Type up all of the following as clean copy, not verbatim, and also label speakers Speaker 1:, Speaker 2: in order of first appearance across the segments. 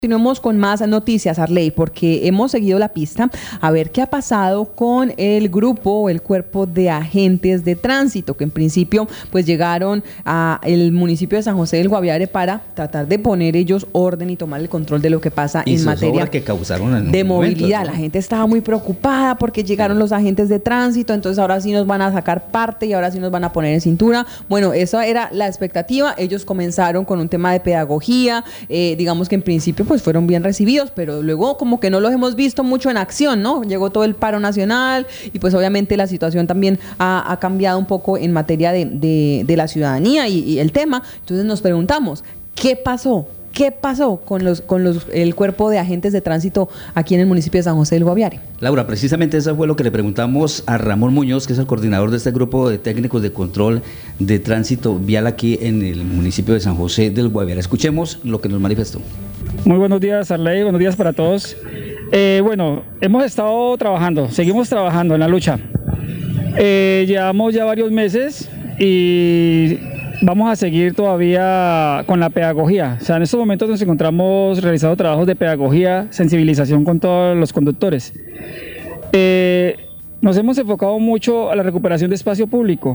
Speaker 1: Continuemos con más noticias, Arley, porque hemos seguido la pista a ver qué ha pasado con el grupo o el cuerpo de agentes de tránsito que en principio pues llegaron al municipio de San José del Guaviare para tratar de poner ellos orden y tomar el control de lo que pasa en materia
Speaker 2: que causaron
Speaker 1: de movilidad. La gente estaba muy preocupada porque llegaron los agentes de tránsito, entonces ahora sí nos van a sacar parte y ahora sí nos van a poner en cintura. Bueno, esa era la expectativa. Ellos comenzaron con un tema de pedagogía, digamos que en principio pues fueron bien recibidos, pero luego como que no los hemos visto mucho en acción, ¿no? Llegó todo el paro nacional y pues obviamente la situación también ha cambiado un poco en materia de la ciudadanía y el tema. Entonces nos preguntamos, ¿qué pasó? ¿Qué pasó con el cuerpo de agentes de tránsito aquí en el municipio de San José del Guaviare?
Speaker 2: Laura, precisamente eso fue lo que le preguntamos a Ramón Muñoz, que es el coordinador de este grupo de técnicos de control de tránsito vial aquí en el municipio de San José del Guaviare. Escuchemos lo que nos manifestó.
Speaker 3: Muy buenos días, Arley, buenos días para todos. Bueno, hemos estado trabajando, seguimos trabajando en la lucha. Llevamos ya varios meses y vamos a seguir todavía con la pedagogía. O sea, en estos momentos nos encontramos realizando trabajos de pedagogía, sensibilización con todos los conductores. Nos hemos enfocado mucho a la recuperación de espacio público,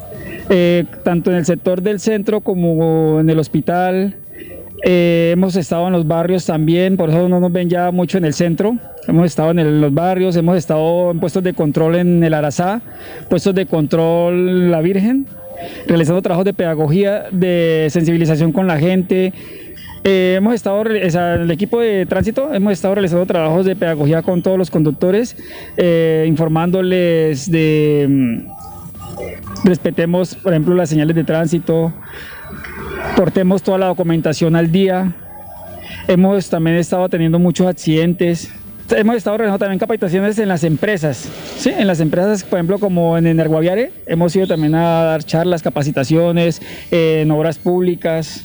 Speaker 3: tanto en el sector del centro como en el hospital. Hemos estado en los barrios también, por eso no nos ven ya mucho en el centro. Hemos estado en los barrios, hemos estado en puestos de control en el Arazá, puestos de control La Virgen, realizando trabajos de pedagogía, de sensibilización con la gente. Hemos estado, el equipo de tránsito, hemos estado realizando trabajos de pedagogía con todos los conductores, informándoles de respetemos, por ejemplo, las señales de tránsito, portemos toda la documentación al día. Hemos también estado teniendo muchos accidentes. Hemos estado realizando también capacitaciones en las empresas, ¿sí? En las empresas, por ejemplo, como en el Guaviare, hemos ido también a dar charlas, capacitaciones, en obras públicas.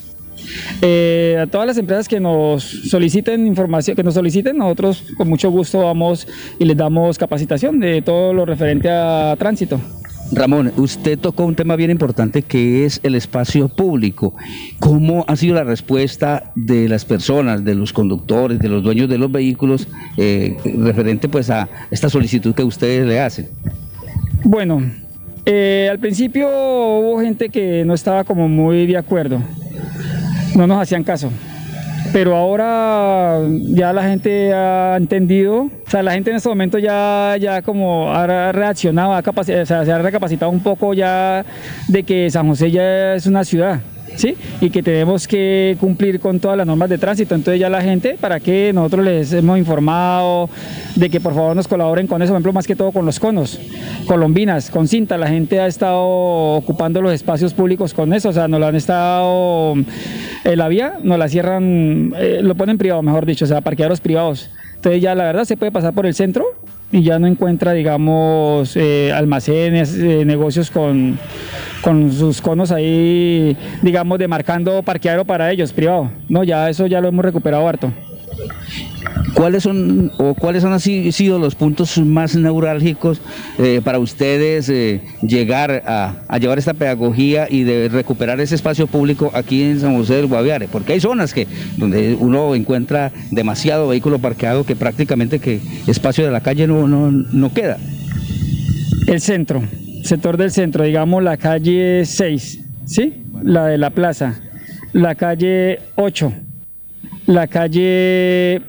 Speaker 3: A todas las empresas que nos soliciten información, nosotros con mucho gusto vamos y les damos capacitación de todo lo referente a tránsito.
Speaker 2: Ramón, usted tocó un tema bien importante que es el espacio público. ¿Cómo ha sido la respuesta de las personas, de los conductores, de los dueños de los vehículos referente pues a esta solicitud que ustedes le hacen?
Speaker 3: Bueno, al principio hubo gente que no estaba como muy de acuerdo, no nos hacían caso. Pero ahora ya la gente ha entendido, o sea, la gente en este momento ya como ha reaccionado, se ha recapacitado un poco ya de que San José ya es una ciudad, ¿sí? Y que tenemos que cumplir con todas las normas de tránsito. Entonces ya la gente, para que nosotros les hemos informado de que por favor nos colaboren con eso, por ejemplo, más que todo con los conos, colombinas, con cinta, la gente ha estado ocupando los espacios públicos con eso, o sea, nos lo han estado, la vía nos la cierran, lo ponen privado, mejor dicho, o sea, parqueaderos privados. Entonces ya la verdad se puede pasar por el centro y ya no encuentra, digamos, almacenes, negocios con sus conos ahí, digamos, demarcando parqueadero para ellos, privado. No, ya eso ya lo hemos recuperado harto.
Speaker 2: ¿Cuáles han sido los puntos más neurálgicos para ustedes llegar a llevar esta pedagogía y de recuperar ese espacio público aquí en San José del Guaviare? Porque hay zonas donde uno encuentra demasiado vehículo parqueado que prácticamente que espacio de la calle no queda.
Speaker 3: El sector del centro, digamos la calle 6, ¿sí? La de la plaza, la calle 8, la calle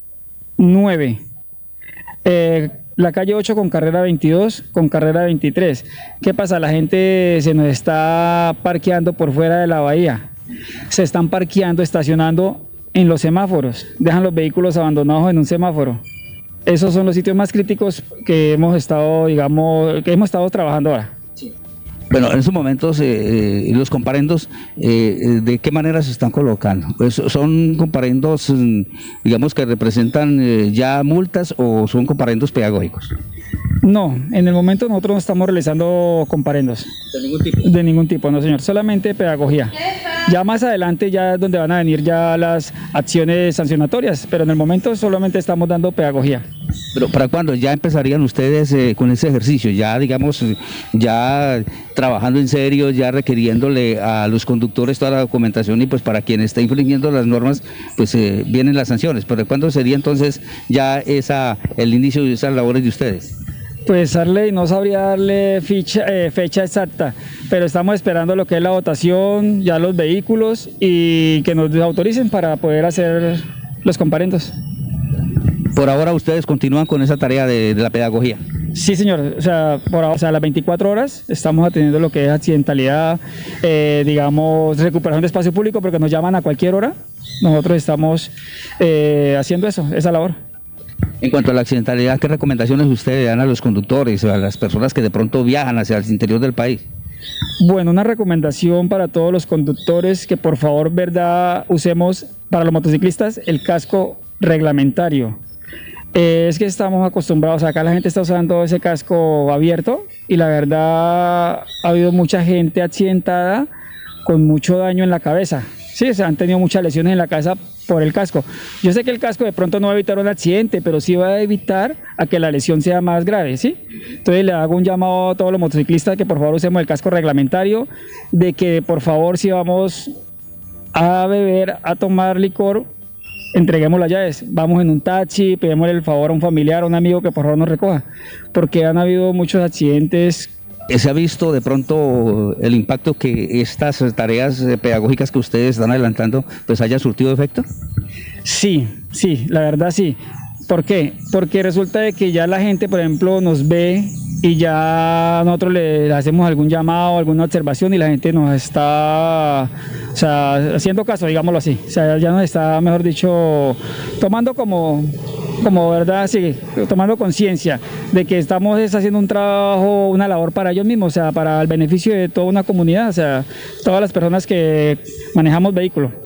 Speaker 3: 9, la calle 8 con carrera 22, con carrera 23. ¿Qué pasa? La gente se nos está parqueando por fuera de la bahía, se están parqueando, estacionando en los semáforos, dejan los vehículos abandonados en un semáforo. Esos son los sitios más críticos que hemos estado, trabajando ahora.
Speaker 2: Bueno, en estos momentos los comparendos, ¿de qué manera se están colocando? Pues, ¿son comparendos, digamos, que representan ya multas o son comparendos pedagógicos?
Speaker 3: No, en el momento nosotros no estamos realizando comparendos.
Speaker 2: ¿De ningún tipo?
Speaker 3: De ningún tipo, no señor, solamente pedagogía. Ya más adelante ya es donde van a venir ya las acciones sancionatorias, pero en el momento solamente estamos dando pedagogía.
Speaker 2: Pero ¿para cuándo ya empezarían ustedes con ese ejercicio? Ya, digamos, ya trabajando en serio, ya requiriéndole a los conductores toda la documentación y pues para quien está infringiendo las normas, pues vienen las sanciones. ¿Pero cuándo sería entonces ya el inicio de esas labores de ustedes?
Speaker 3: Pues Arley, no sabría darle fecha exacta, pero estamos esperando lo que es la votación, ya los vehículos y que nos autoricen para poder hacer los comparendos.
Speaker 2: Por ahora ustedes continúan con esa tarea de la pedagogía.
Speaker 3: Sí, señor. O sea, por ahora, las 24 horas estamos atendiendo lo que es accidentalidad, digamos, recuperación de espacio público, porque nos llaman a cualquier hora. Nosotros estamos haciendo eso, esa labor.
Speaker 2: En cuanto a la accidentalidad, ¿qué recomendaciones ustedes dan a los conductores, a las personas que de pronto viajan hacia el interior del país?
Speaker 3: Bueno, una recomendación para todos los conductores que por favor, verdad, usemos para los motociclistas el casco reglamentario. Es que estamos acostumbrados, acá la gente está usando ese casco abierto y la verdad ha habido mucha gente accidentada con mucho daño en la cabeza. Sí, se han tenido muchas lesiones en la cabeza por el casco. Yo sé que el casco de pronto no va a evitar un accidente, pero sí va a evitar a que la lesión sea más grave, ¿sí? Entonces le hago un llamado a todos los motociclistas que por favor usemos el casco reglamentario, de que por favor si vamos a beber, a tomar licor, entreguemos las llaves, vamos en un taxi, pedimos el favor a un familiar, a un amigo que por favor nos recoja, porque han habido muchos accidentes.
Speaker 2: ¿Se ha visto de pronto el impacto que estas tareas pedagógicas que ustedes están adelantando pues haya surtido efecto?
Speaker 3: Sí, la verdad sí. ¿Por qué? Porque resulta de que ya la gente, por ejemplo, nos ve y ya nosotros le hacemos algún llamado, alguna observación y la gente nos está, o sea, haciendo caso, digámoslo así. O sea, ya nos está, mejor dicho, tomando como verdad, sí, tomando conciencia de que estamos haciendo un trabajo, una labor para ellos mismos, o sea, para el beneficio de toda una comunidad, o sea, todas las personas que manejamos vehículos.